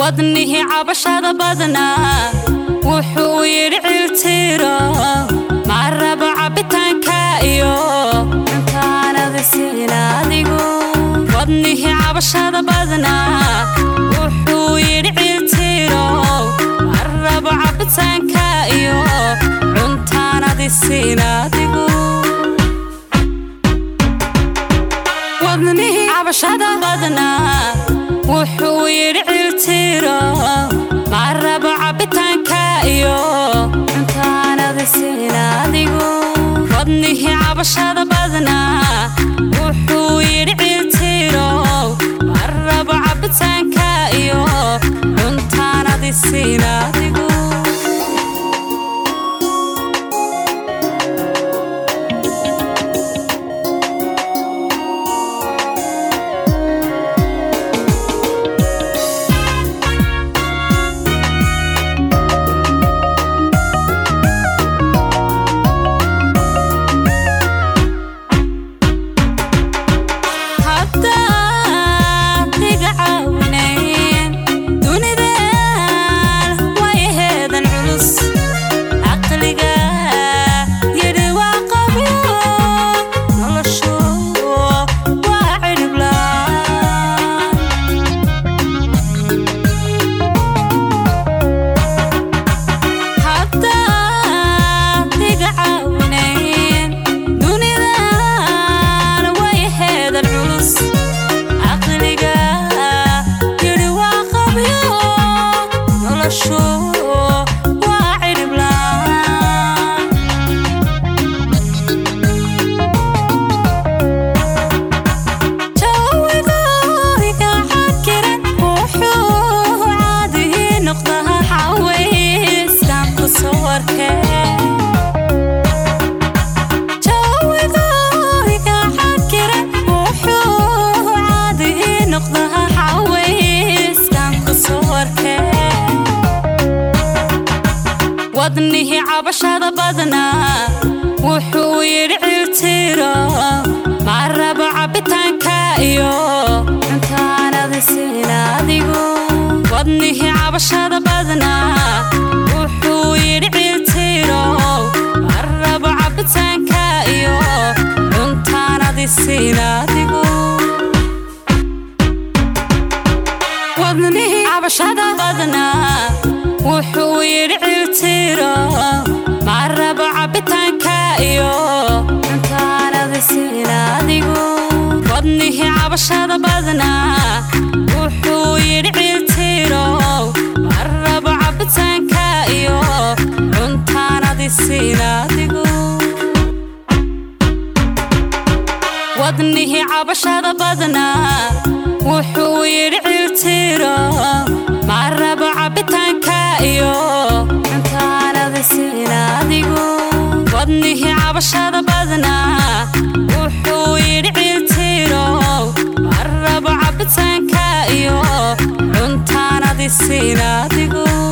wadnihi cabashada badnaa wuxuu yidhi tiro ma rabo cabitaanka iyo intaanada siinaadigu wadnihi cabashada badnaa wuxuu yidhi tiro ma rabo cabitaanka iyo intaanada siinaadigu wadnihi cabashada badnaa wuxuu yidhi tiro ma rabo cabitaanka iyo intaanada siinaadigu wadnihi cabashada badnaa wuxuu yidhi tiro ma rabo cabitaanka iyo intaanada siinaadigu wadnihi cabashada badnaa wuxuu yidhi tiro ma rabo cabitaanka iyo intaanada siinaadigu wadnihi cabashada badnaa wuxuu yidhi tiro ma rabo cabitaanka iyo intaanada siinaadigu wadnihi cabashada badnaa wuxuu yidhi tiro ma rabo cabitaanka iyo intaanada siinaadigu wadnihi cabashada badnaa wuxuu yidhi tiro ma rabo cabitaanka iyo intaanada siinaadigu wadnihi cabashada badnaa wuxuu yidhi tiro ma rabo cabitaanka iyo intaanada siinaadigu wadnihi cabashada badnaa wuxuu yidhi tiro ma rabo cabitaanka iyo intaanada siinaadigu